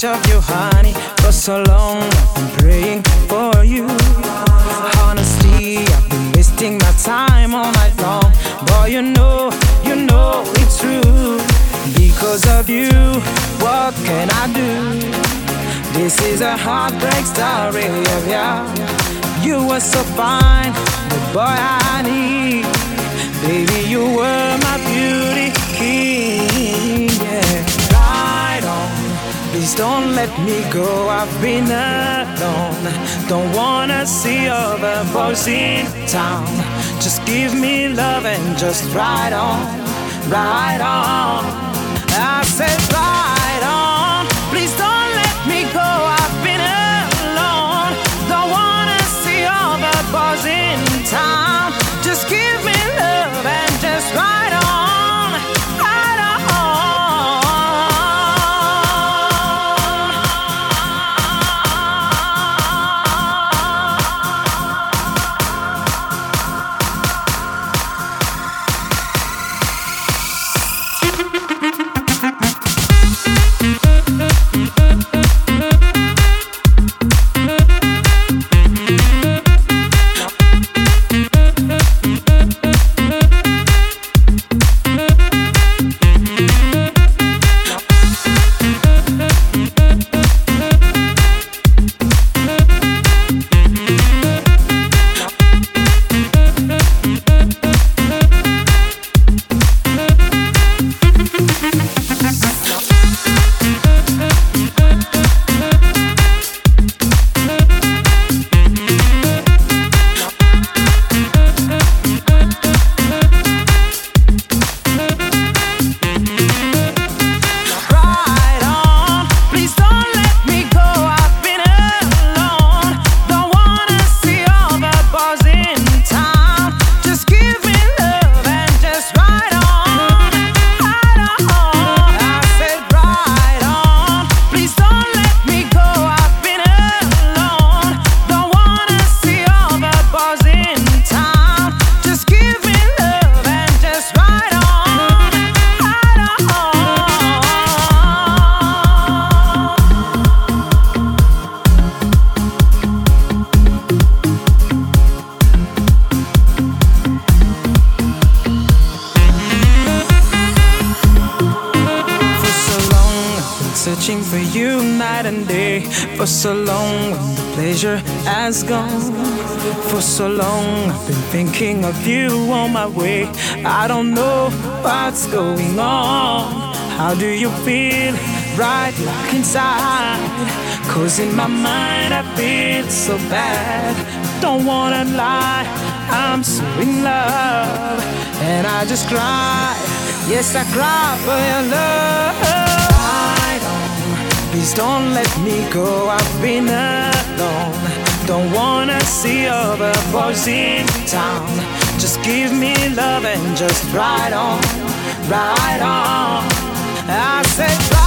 touch of you, honey. For so long I've been praying for you. Honestly, I've been wasting my time all night long. Boy, you know it's true. Because of you, what can I do? This is a heartbreak story of ya. You were so fine, the boy I need. Baby, you were my beauty king, yeah. Ride on, please don't let me go. I've been alone, don't wanna see other boys in town. Just give me love and just ride on, ride on. I said ride on, please don't let me go. I've been alone, don't wanna see all the boys in town. Just give me love and just ride on, ride searching for you night and day. For so long when the pleasure has gone. For so long I've been thinking of you on my way. I don't know what's going on. How do you feel right like inside? Cause in my mind I feel so bad. Don't wanna lie, I'm so in love. And I just cry, yes I cry for your love. Please don't let me go, I've been alone. Don't wanna see other boys in town. Just give me love and just ride on, ride on. I said